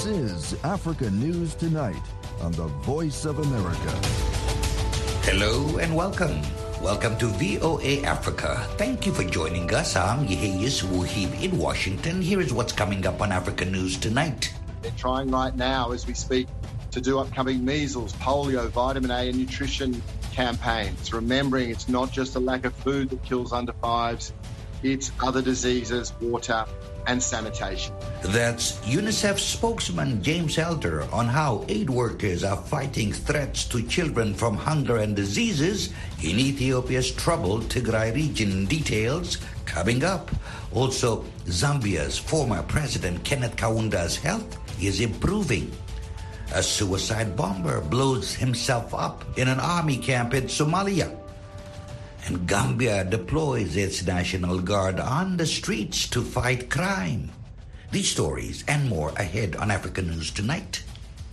is Africa News Tonight on the Voice of America. Hello and welcome. Welcome to VOA Africa. Thank you for joining us. I'm Yeheyes Wuhib in Washington. Here is what's coming up on Africa News Tonight. They're trying right now as we speak to do upcoming measles, polio, vitamin A and nutrition campaigns. Remembering it's not just a lack of food that kills under fives, it's other diseases, water and sanitation. That's UNICEF spokesman James Elder on how aid workers are fighting threats to children from hunger and diseases in Ethiopia's troubled Tigray region. Details coming up. Also, Zambia's former president Kenneth Kaunda's health is improving. A suicide bomber blows himself up in an army camp in Somalia. And Gambia deploys its National Guard on the streets to fight crime. These stories and more ahead on Africa News Tonight.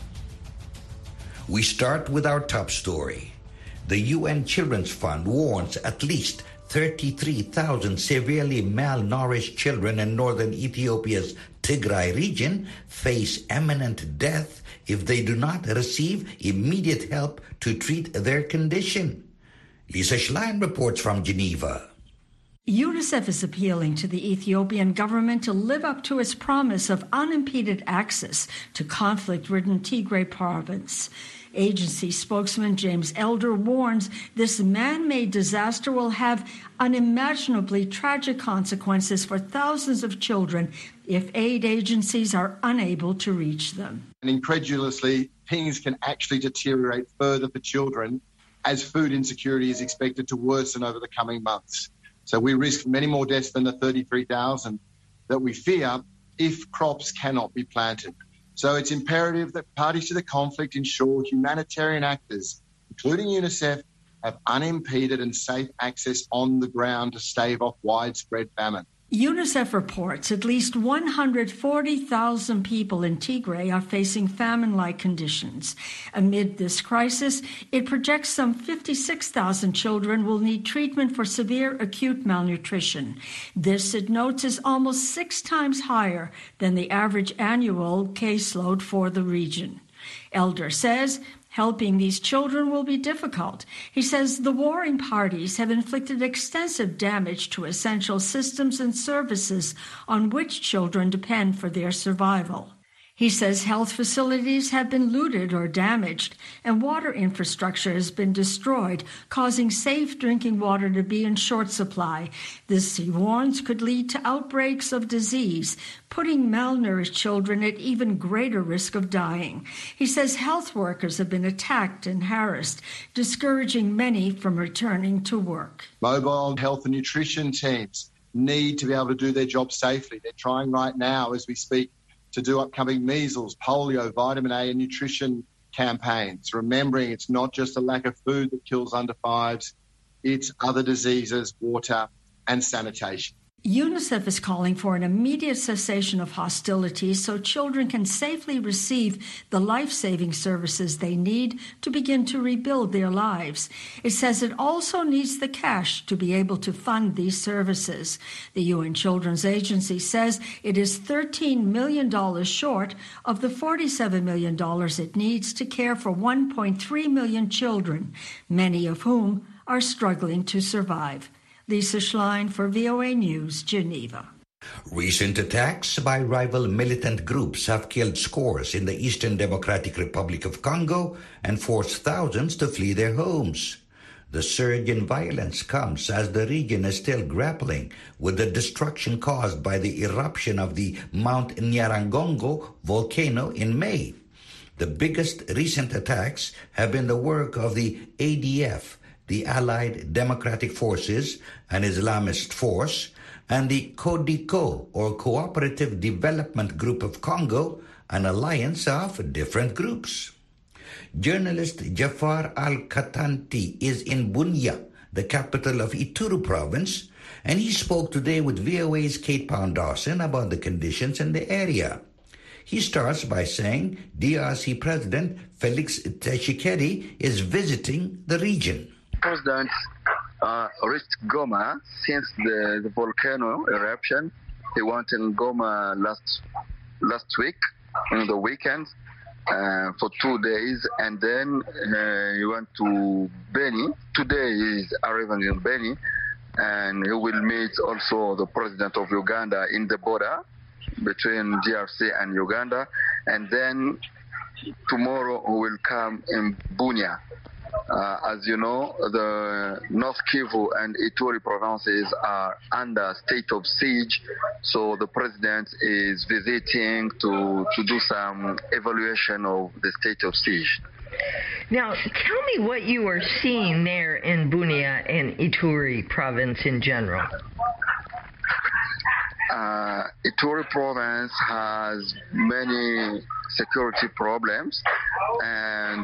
We start with our top story. The UN Children's Fund warns at least 33,000 severely malnourished children in northern Ethiopia's Tigray region face imminent death if they do not receive immediate help to treat their condition. Lisa Schlein reports from Geneva. UNICEF is appealing to the Ethiopian government to live up to its promise of unimpeded access to conflict-ridden Tigray province. Agency spokesman James Elder warns this man-made disaster will have unimaginably tragic consequences for thousands of children if aid agencies are unable to reach them. And incredulously, things can actually deteriorate further for children as food insecurity is expected to worsen over the coming months. So we risk many more deaths than the 33,000 that we fear if crops cannot be planted. So it's imperative that parties to the conflict ensure humanitarian actors, including UNICEF, have unimpeded and safe access on the ground to stave off widespread famine. UNICEF reports at least 140,000 people in Tigray are facing famine-like conditions. Amid this crisis, it projects some 56,000 children will need treatment for severe acute malnutrition. This, it notes, is almost 6 times higher than the average annual caseload for the region. Elder says helping these children will be difficult. He says the warring parties have inflicted extensive damage to essential systems and services on which children depend for their survival. He says health facilities have been looted or damaged, and water infrastructure has been destroyed, causing safe drinking water to be in short supply. This, he warns, could lead to outbreaks of disease, putting malnourished children at even greater risk of dying. He says health workers have been attacked and harassed, discouraging many from returning to work. Mobile health and nutrition teams need to be able to do their job safely. They're trying right now as we speak to do upcoming measles, polio, vitamin A and nutrition campaigns. Remembering it's not just a lack of food that kills under fives, it's other diseases, water and sanitation. UNICEF is calling for an immediate cessation of hostilities so children can safely receive the life-saving services they need to begin to rebuild their lives. It says it also needs the cash to be able to fund these services. The UN Children's Agency says it is $13 million short of the $47 million it needs to care for 1.3 million children, many of whom are struggling to survive. Lisa Schlein for VOA News, Geneva. Recent attacks by rival militant groups have killed scores in the Eastern Democratic Republic of Congo and forced thousands to flee their homes. The surge in violence comes as the region is still grappling with the destruction caused by the eruption of the Mount Nyiragongo volcano in May. The biggest recent attacks have been the work of the ADF, the Allied Democratic Forces, an Islamist force, and the CODECO, or Cooperative Development Group of Congo, an alliance of different groups. Journalist Jafar Al-Katanti is in Bunia, the capital of Ituri province, and he spoke today with VOA's Kate Pound-Dawson about the conditions in the area. He starts by saying DRC President Felix Tshisekedi is visiting the region. President reached Goma since the volcano eruption. He went in Goma last week, in the weekend for 2 days, and then he went to Beni. Today he's arriving in Beni, and he will meet also the president of Uganda in the border between DRC and Uganda, and then tomorrow he will come in Bunia. As you know, the North Kivu and Ituri provinces are under state of siege, so the president is visiting to do some evaluation of the state of siege. Now, tell me what you are seeing there in Bunia and Ituri province in general. Ituri province has many security problems, and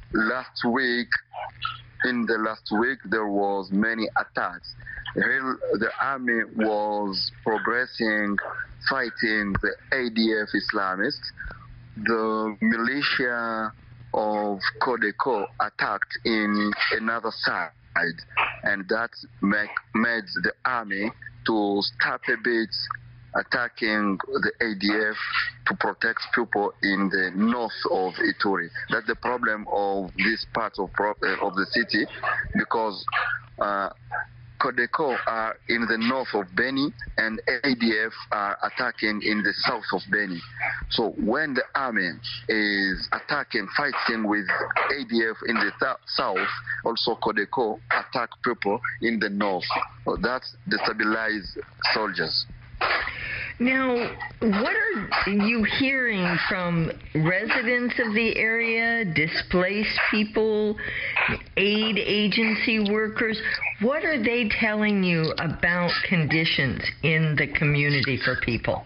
in the last week there was many attacks. The army was progressing, fighting the ADF Islamists. The militia of Codeco attacked in another side, and that made the army to stop a bit attacking the ADF to protect people in the north of Ituri. That's the problem of this part of the city, because Codeco are in the north of Beni and ADF are attacking in the south of Beni. So when the army is fighting with ADF in the south, also Codeco attack people in the north. So that destabilizes soldiers. Now, what are you hearing from residents of the area, displaced people, aid agency workers? What are they telling you about conditions in the community for people?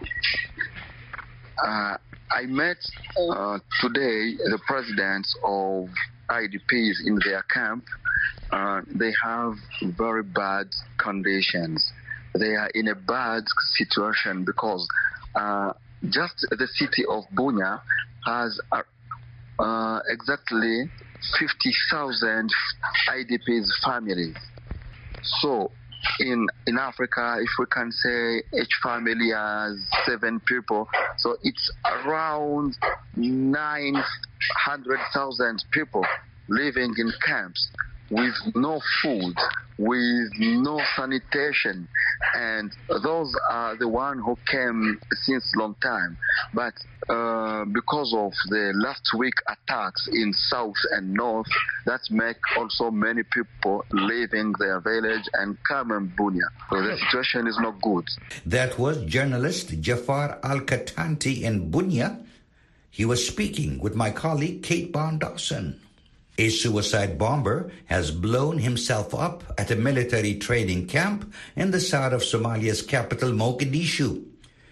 I met today the presidents of IDPs in their camp. They have very bad conditions. They are in a bad situation because just the city of Bunia has exactly 50,000 IDPs families. So in Africa, if we can say each family has 7 people, so it's around 900,000 people living in camps with no food, with no sanitation, and those are the ones who came since long time. But because of the last week attacks in south and north, that make also many people leaving their village and come in Bunia. So the situation is not good. That was journalist Jafar Al-Katanti in Bunia. He was speaking with my colleague Kate Bond-Dawson. A suicide bomber has blown himself up at a military training camp in the south of Somalia's capital, Mogadishu.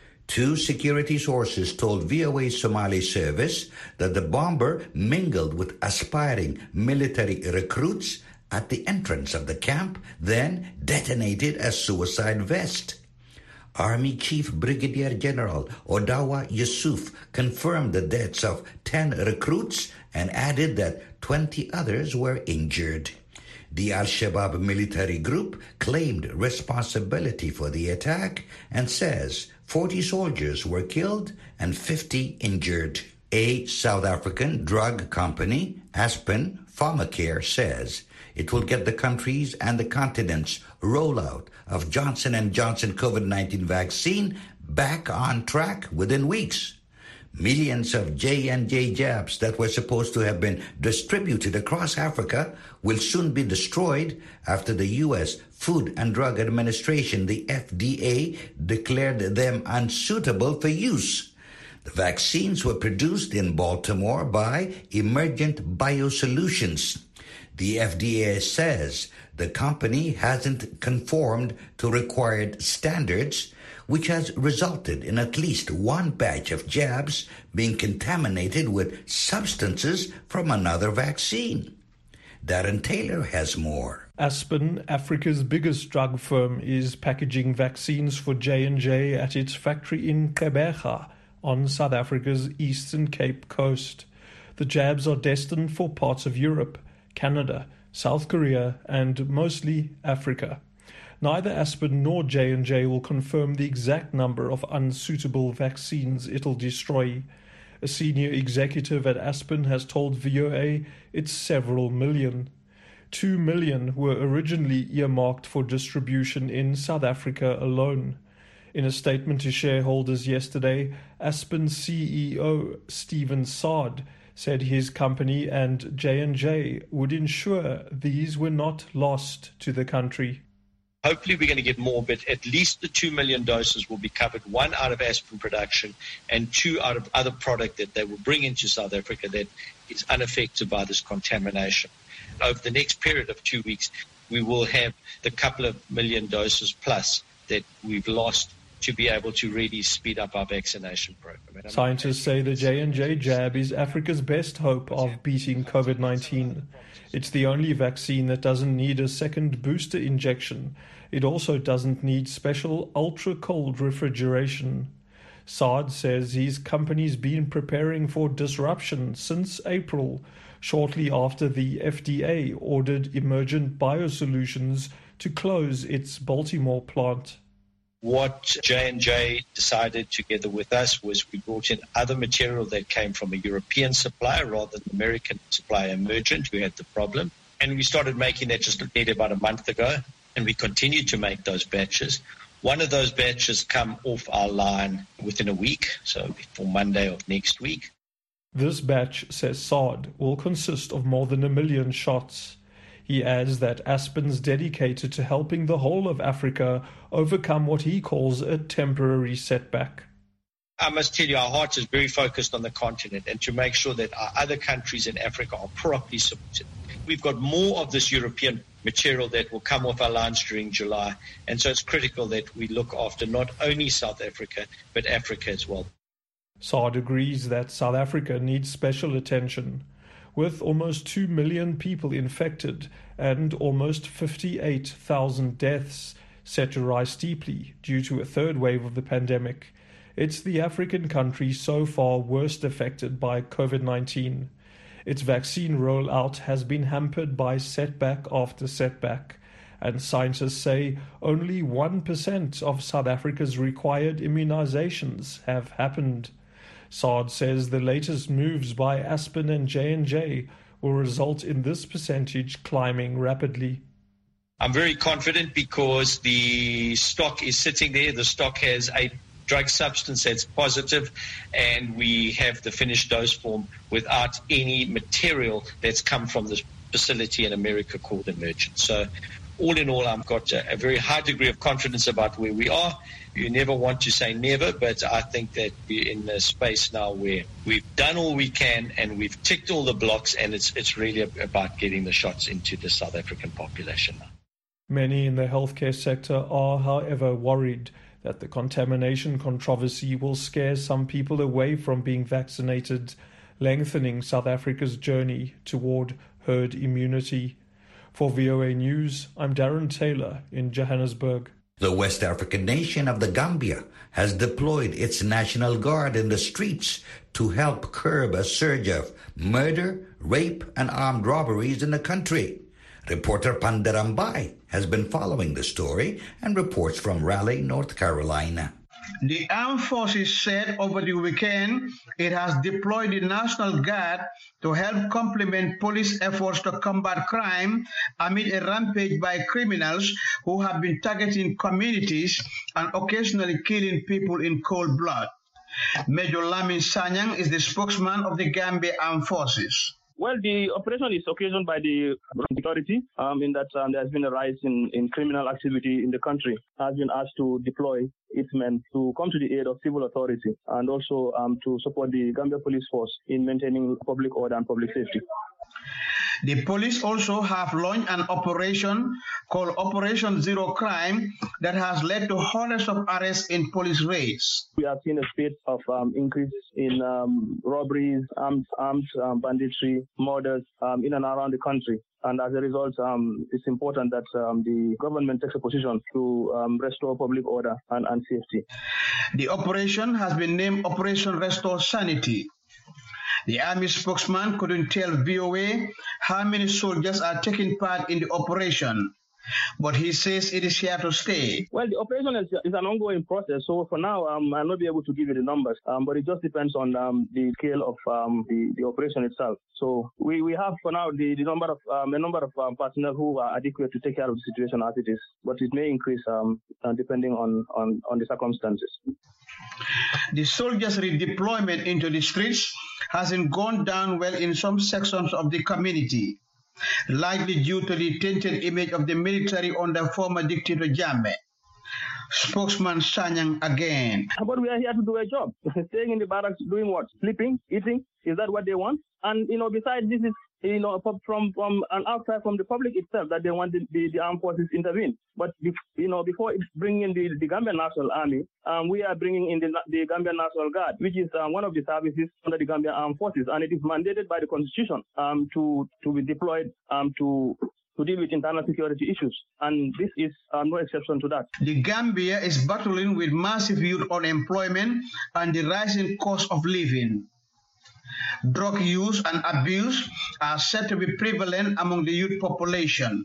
2 security sources told VOA Somali service that the bomber mingled with aspiring military recruits at the entrance of the camp, then detonated a suicide vest. Army Chief Brigadier General Odawa Yusuf confirmed the deaths of 10 recruits and added that 20 others were injured. The Al-Shabaab military group claimed responsibility for the attack and says 40 soldiers were killed and 50 injured. A South African drug company, Aspen Pharmacare, says it will get the country's and the continent's rollout of Johnson & Johnson COVID-19 vaccine back on track within weeks. Millions of J&J jabs that were supposed to have been distributed across Africa will soon be destroyed after the U.S. Food and Drug Administration, the FDA, declared them unsuitable for use. The vaccines were produced in Baltimore by Emergent Biosolutions. The FDA says the company hasn't conformed to required standards, which has resulted in at least one batch of jabs being contaminated with substances from another vaccine. Darren Taylor has more. Aspen, Africa's biggest drug firm, is packaging vaccines for J&J at its factory in Gqeberha on South Africa's Eastern Cape coast. The jabs are destined for parts of Europe, Canada, South Korea, and mostly Africa. Neither Aspen nor J&J will confirm the exact number of unsuitable vaccines it'll destroy. A senior executive at Aspen has told VOA it's several million. 2 million were originally earmarked for distribution in South Africa alone. In a statement to shareholders yesterday, Aspen CEO Stephen Saad said his company and J&J would ensure these were not lost to the country. Hopefully we're going to get more, but at least the 2 million doses will be covered, 1 out of Aspen production and 2 out of other product that they will bring into South Africa that is unaffected by this contamination. Over the next period of 2 weeks, we will have the couple of million doses plus that we've lost to be able to really speed up our vaccination program. Scientists say the J&J jab is Africa's best hope of beating COVID-19. It's the only vaccine that doesn't need a second booster injection. It also doesn't need special ultra-cold refrigeration. Saad says his company's been preparing for disruption since April, shortly after the FDA ordered Emergent Biosolutions to close its Baltimore plant. What J&J decided together with us was we brought in other material that came from a European supplier rather than American supplier Emergent, who had the problem. And we started making that just about a month ago, and we continued to make those batches. One of those batches come off our line within a week, so before Monday of next week. This batch, says Saad, will consist of more than 1 million shots. He adds that Aspen's dedicated to helping the whole of Africa overcome what he calls a temporary setback. I must tell you, our heart is very focused on the continent and to make sure that our other countries in Africa are properly supported. We've got more of this European material that will come off our lines during July, and so it's critical that we look after not only South Africa, but Africa as well. Saad agrees that South Africa needs special attention. With almost 2 million people infected and almost 58,000 deaths set to rise steeply due to a third wave of the pandemic, it's the African country so far worst affected by COVID-19. Its vaccine rollout has been hampered by setback after setback, and scientists say only 1% of South Africa's required immunizations have happened. Saad says the latest moves by Aspen and J&J will result in this percentage climbing rapidly. I'm very confident because the stock is sitting there. The stock has a drug substance that's positive, and we have the finished dose form without any material that's come from this facility in America called Emergent. So all in all, I've got a very high degree of confidence about where we are. You never want to say never, but I think that we're in a space now where we've done all we can and we've ticked all the blocks, and it's really about getting the shots into the South African population now. Many in the healthcare sector are, however, worried that the contamination controversy will scare some people away from being vaccinated, lengthening South Africa's journey toward herd immunity. For VOA News, I'm Darren Taylor in Johannesburg. The West African nation of the Gambia has deployed its National Guard in the streets to help curb a surge of murder, rape, and armed robberies in the country. Reporter Pandarambai has been following the story and reports from Raleigh, North Carolina. The armed forces said over the weekend it has deployed the National Guard to help complement police efforts to combat crime amid a rampage by criminals who have been targeting communities and occasionally killing people in cold blood. Major Lamin Sanyang is the spokesman of the Gambia Armed Forces. Well, the operation is occasioned by the authority in that there has been a rise in criminal activity in the country. Has been asked to deploy its men to come to the aid of civil authority and also to support the Gambia Police Force in maintaining public order and public safety. The police also have launched an operation called Operation Zero Crime that has led to hundreds of arrests in police raids. We have seen a spate of increase in robberies, armed banditry, murders in and around the country. And as a result, it's important that the government takes a position to restore public order and safety. The operation has been named Operation Restore Sanity. The Army spokesman couldn't tell VOA how many soldiers are taking part in the operation. but he says it is here to stay. Well, the operation is an ongoing process, so for now, I'll not be able to give you the numbers, but it just depends on the scale of the operation itself. So we have for now the number of personnel who are adequate to take care of the situation as it is, but it may increase depending on the circumstances. The soldiers' redeployment into the streets hasn't gone down well in some sections of the community, likely due to the tainted image of the military under former dictator Jammeh. Spokesman Sanyang again. But we are here to do a job. Staying in the barracks, doing what? Sleeping, eating? Is that what they want? And, besides this is, from an outside from the public itself that they want the armed forces intervene. But, before bringing in the Gambian National Army, we are bringing in the Gambian National Guard, which is one of the services under the Gambian Armed Forces. And it is mandated by the Constitution to be deployed to deal with internal security issues. And this is no exception to that. The Gambia is battling with massive youth unemployment and the rising cost of living. Drug use and abuse are said to be prevalent among the youth population.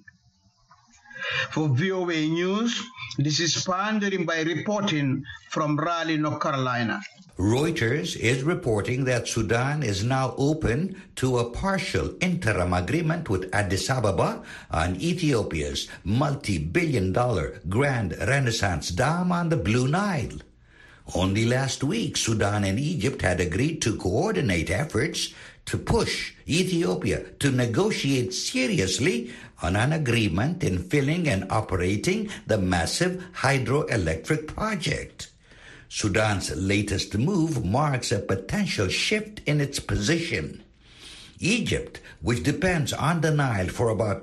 For VOA News, this is Pandering by reporting from Raleigh, North Carolina. Reuters is reporting that Sudan is now open to a partial interim agreement with Addis Ababa on Ethiopia's multi-billion-dollar Grand Renaissance Dam on the Blue Nile. Only last week, Sudan and Egypt had agreed to coordinate efforts to push Ethiopia to negotiate seriously on an agreement in filling and operating the massive hydroelectric project. Sudan's latest move marks a potential shift in its position. Egypt, which depends on the Nile for about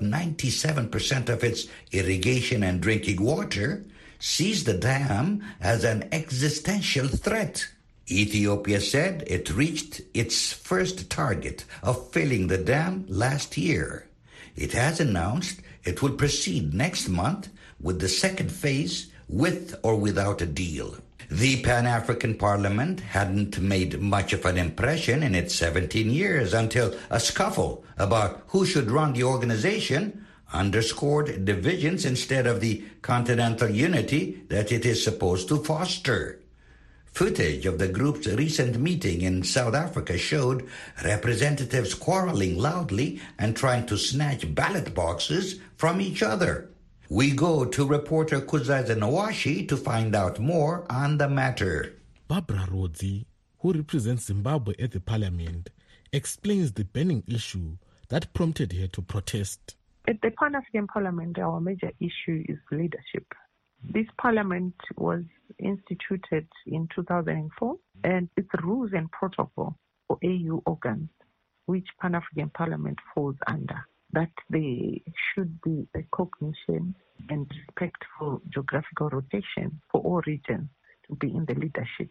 97% of its irrigation and drinking water, sees the dam as an existential threat. Ethiopia said it reached its first target of filling the dam last year. It has announced it will proceed next month with the second phase with or without a deal. The Pan-African Parliament hadn't made much of an impression in its 17 years until a scuffle about who should run the organization underscored divisions instead of the continental unity that it is supposed to foster. Footage of the group's recent meeting in South Africa showed representatives quarreling loudly and trying to snatch ballot boxes from each other. We go to reporter Kuzaza Nawashi to find out more on the matter. Barbara Rodzi, who represents Zimbabwe at the parliament, explains the burning issue that prompted her to protest. At the Pan-African Parliament, our major issue is leadership. This parliament was instituted in 2004, and its rules and protocol for AU organs, which Pan-African Parliament falls under, that there should be recognition and respect for geographical rotation for all regions to be in the leadership.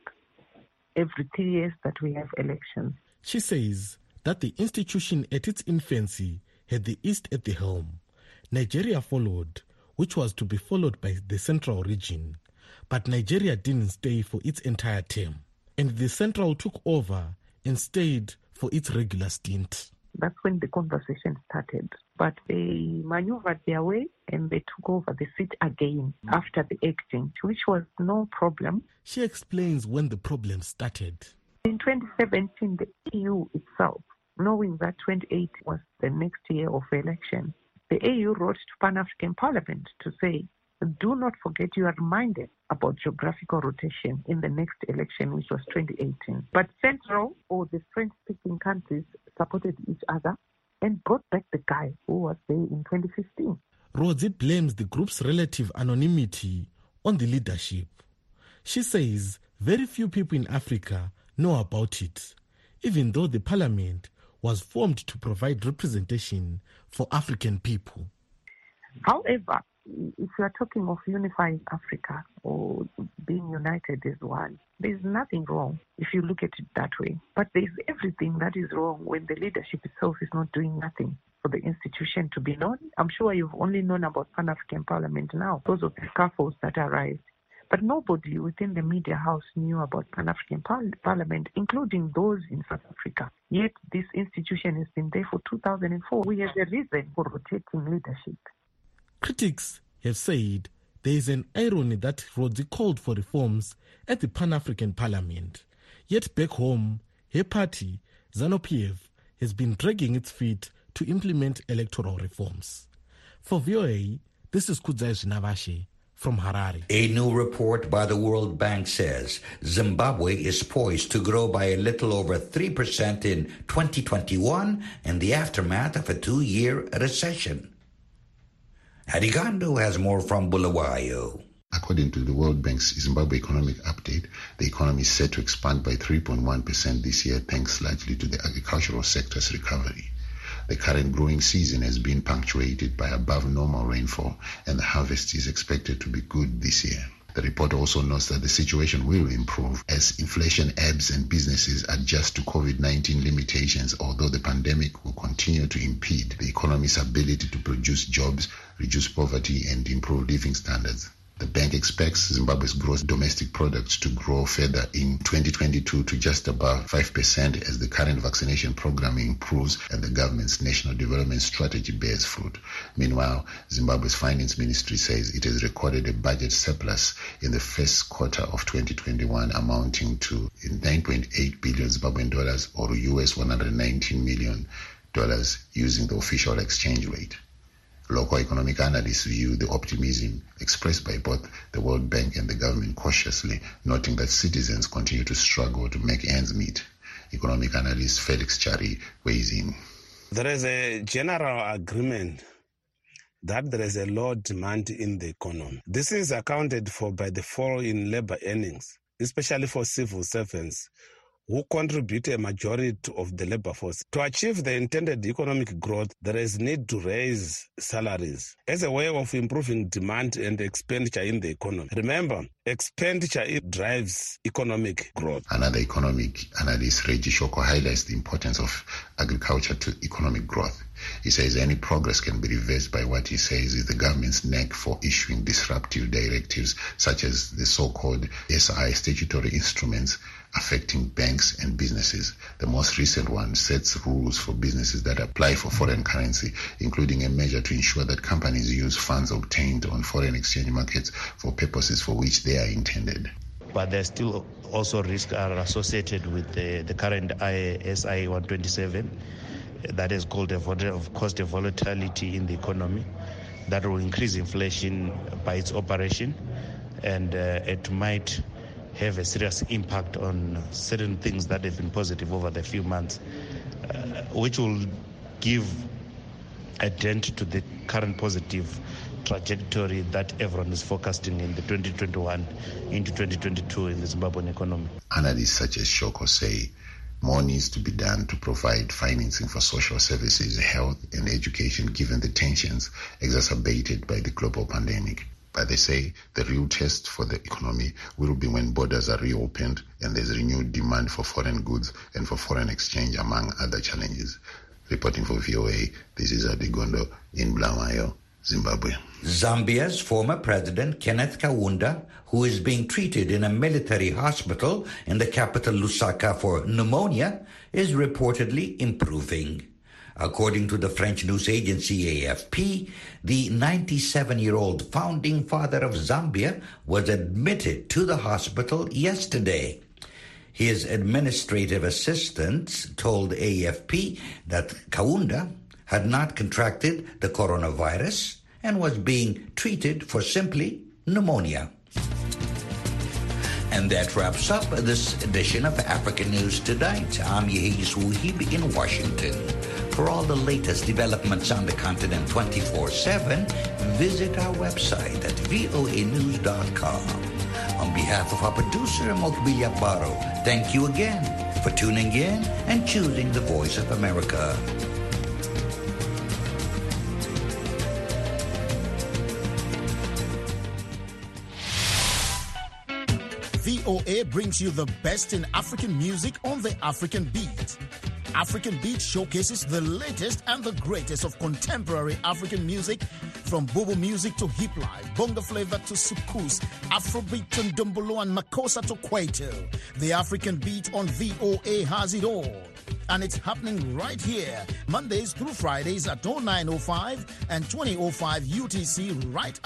Every 3 years that we have elections. She says that the institution at its infancy had the East at the helm. Nigeria followed, which was to be followed by the Central region. But Nigeria didn't stay for its entire term, and the Central took over and stayed for its regular stint. That's when the conversation started. But they maneuvered their way and they took over the seat again after the exchange, which was no problem. She explains when the problem started. In 2017, the EU itself, knowing that 2028 was the next year of election, the AU wrote to Pan-African Parliament to say, do not forget you are reminded about geographical rotation in the next election, which was 2018. But Central or the French-speaking countries supported each other and brought back the guy who was there in 2015. Rosie blames the group's relative anonymity on the leadership. She says very few people in Africa know about it, even though the parliament was formed to provide representation for African people. However, if you are talking of unifying Africa or being united as one, there's nothing wrong if you look at it that way. But there's everything that is wrong when the leadership itself is not doing nothing for the institution to be known. I'm sure you've only known about Pan-African Parliament now because of the scuffles that arise. But nobody within the media house knew about Pan-African Parliament, including those in South Africa. Yet this institution has been there for 2004. We have a reason for rotating leadership. Critics have said there is an irony that Rhodzi called for reforms at the Pan-African Parliament. Yet back home, her party, ZANU-PF, has been dragging its feet to implement electoral reforms. For VOA, this is Kudzai Zinavashe from Harare. A new report by the World Bank says Zimbabwe is poised to grow by a little over 3% in 2021 in the aftermath of a 2-year recession. Harigando has more from Bulawayo. According to the World Bank's Zimbabwe Economic Update, the economy is set to expand by 3.1% this year, thanks largely to the agricultural sector's recovery. The current growing season has been punctuated by above normal rainfall, and the harvest is expected to be good this year. The report also notes that the situation will improve as inflation ebbs and businesses adjust to COVID-19 limitations, although the pandemic will continue to impede the economy's ability to produce jobs, reduce poverty, and improve living standards. The bank expects Zimbabwe's gross domestic product to grow further in 2022 to just above 5% as the current vaccination program improves and the government's national development strategy bears fruit. Meanwhile, Zimbabwe's finance ministry says it has recorded a budget surplus in the first quarter of 2021 amounting to $9.8 billion Zimbabwean dollars or US $119 million using the official exchange rate. Local economic analysts view the optimism expressed by both the World Bank and the government cautiously, noting that citizens continue to struggle to make ends meet. Economic analyst Felix Chari weighs in. There is a general agreement that there is a low demand in the economy. This is accounted for by the fall in labor earnings, especially for civil servants, who contribute a majority of the labor force. To achieve the intended economic growth, there is need to raise salaries as a way of improving demand and expenditure in the economy. Remember, expenditure drives economic growth. Another economic analyst, Reggie Shoko, highlights the importance of agriculture to economic growth. He says any progress can be reversed by what he says is the government's knack for issuing disruptive directives, such as the so-called SI statutory instruments affecting banks and businesses. The most recent one sets rules for businesses that apply for foreign currency, including a measure to ensure that companies use funds obtained on foreign exchange markets for purposes for which they are intended. But there's still also risks are associated with the current ISI 127. That is called caused a volatility in the economy that will increase inflation by its operation, and it might have a serious impact on certain things that have been positive over the few months, which will give a dent to the current positive trajectory that everyone is forecasting in the 2021 into 2022 in the Zimbabwean economy. Analysts such as Shoko say more needs to be done to provide financing for social services, health, and education given the tensions exacerbated by the global pandemic. But they say the real test for the economy will be when borders are reopened and there's renewed demand for foreign goods and for foreign exchange, among other challenges. Reporting for VOA, this is Adigondo in Bulawayo, Zimbabwe. Zambia's former president, Kenneth Kaunda, who is being treated in a military hospital in the capital Lusaka for pneumonia, is reportedly improving. According to the French news agency AFP, the 97-year-old founding father of Zambia was admitted to the hospital yesterday. His administrative assistants told AFP that Kaunda had not contracted the coronavirus and was being treated for simply pneumonia. And that wraps up this edition of African News Tonight. I'm Yehis Wuhib in Washington. For all the latest developments on the continent 24/7, visit our website at voanews.com. On behalf of our producer, Mokbilia Baro, thank you again for tuning in and choosing the Voice of America. VOA brings you the best in African music on the African Beat. African Beat showcases the latest and the greatest of contemporary African music, from Bobo music to hip life, bongo flavor to soukous, Afrobeat to ndombolo and makossa to kwaito. The African Beat on VOA has it all. And it's happening right here, Mondays through Fridays at 09:05 and 20:05 UTC, right